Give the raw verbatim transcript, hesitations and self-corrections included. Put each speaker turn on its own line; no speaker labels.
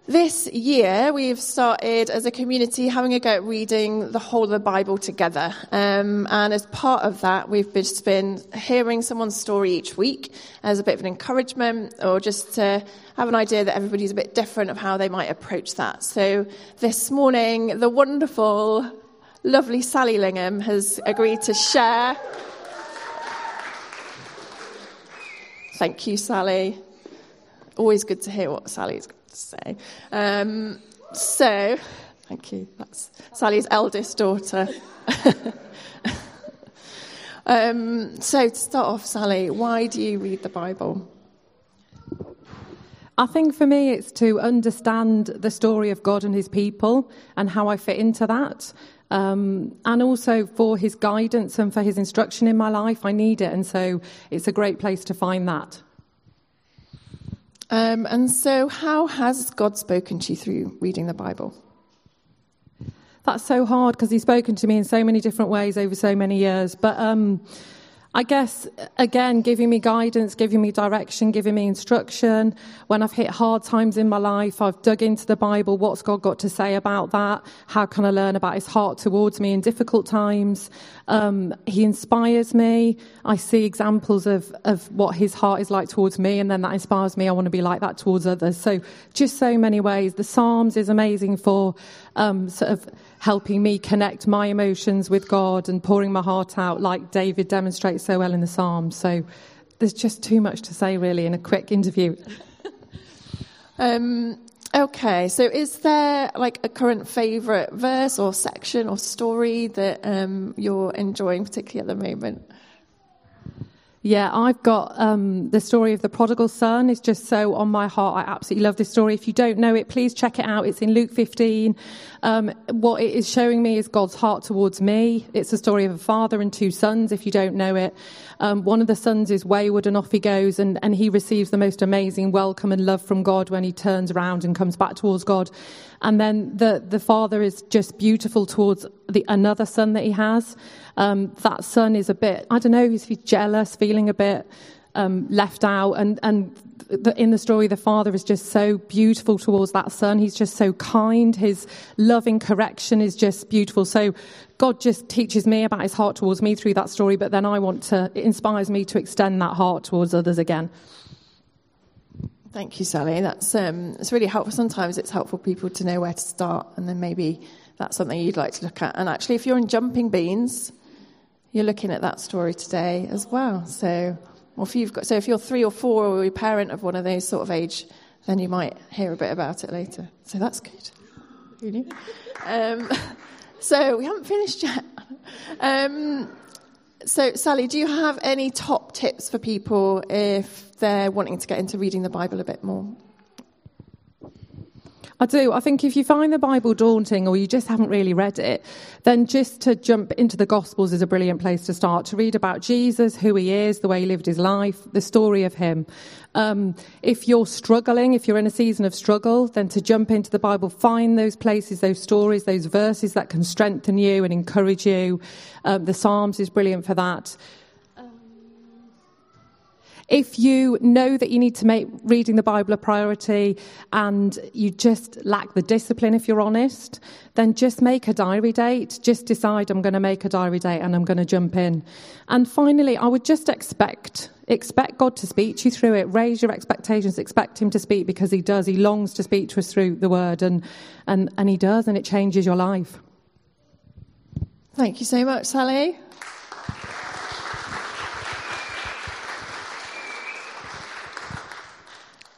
This year, we've started as a community having a go at reading the whole of the Bible together. Um, and as part of that, we've just been hearing someone's story each week as a bit of an encouragement, or just to have an idea that everybody's a bit different of how they might approach that. So this morning, the wonderful, lovely Sally Lingham has agreed to share. Thank you, Sally. Always good to hear what Sally's got to say. Um, so, thank you. That's Sally's eldest daughter. um, so, to start off, Sally, why do you read the Bible?
I think for me it's to understand the story of God and his people and how I fit into that. Um, and also for his guidance and for his instruction in my life. I need it, and so it's a great place to find that.
Um, and so how has God spoken to you through reading the Bible?
That's so hard because he's spoken to me in so many different ways over so many years. But um, I guess, again, giving me guidance, giving me direction, giving me instruction. When I've hit hard times in my life, I've dug into the Bible. What's God got to say about that? How can I learn about his heart towards me in difficult times? Um, he inspires me. I see examples of, of what his heart is like towards me, and then that inspires me. I want to be like that towards others. So just so many ways. The Psalms is amazing for um, sort of helping me connect my emotions with God and pouring my heart out like David demonstrates so well in the Psalms. So there's just too much to say, really, in a quick interview.
um, okay, so is there like a current favourite verse or section or story that um, you're enjoying particularly at the moment?
Yeah, I've got um, the story of the prodigal son is just so on my heart. I absolutely love this story. If you don't know it, please check it out. It's in Luke fifteen. Um, what it is showing me is God's heart towards me. It's the story of a father and two sons, if you don't know it. Um, one of the sons is wayward and off he goes, and, and he receives the most amazing welcome and love from God when he turns around and comes back towards God. And then the, the father is just beautiful towards the another son that he has. Um, that son is a bit, I don't know, he's jealous, feeling a bit um, left out. And, and the, in the story, the father is just so beautiful towards that son. He's just so kind. His loving correction is just beautiful. So God just teaches me about his heart towards me through that story. But then I want to, it inspires me to extend that heart towards others again.
Thank you, Sally. That's um, it's really helpful. Sometimes it's helpful for people to know where to start, and then maybe that's something you'd like to look at. And actually, if you're in Jumping Beans, you're looking at that story today as well. So, or if you've got, so if you're three or four, or you're a parent of one of those sort of age, then you might hear a bit about it later. So that's good. Really? um, so we haven't finished yet. Um, so, Sally, do you have any top tips for people if they're wanting to get into reading the Bible a bit more?
I do. I think if you find the Bible daunting or you just haven't really read it, then just to jump into the Gospels is a brilliant place to start, to read about Jesus, who he is, the way he lived his life, the story of him. Um, if you're struggling, if you're in a season of struggle, then to jump into the Bible, find those places, those stories, those verses that can strengthen you and encourage you. Um, the Psalms is brilliant for that. If you know that you need to make reading the Bible a priority and you just lack the discipline, if you're honest, then just make a diary date. Just decide, I'm going to make a diary date and I'm going to jump in. And finally, I would just expect, expect God to speak to you through it. Raise your expectations. Expect him to speak, because he does. He longs to speak to us through the word, and, and, and he does, and it changes your life.
Thank you so much, Sally.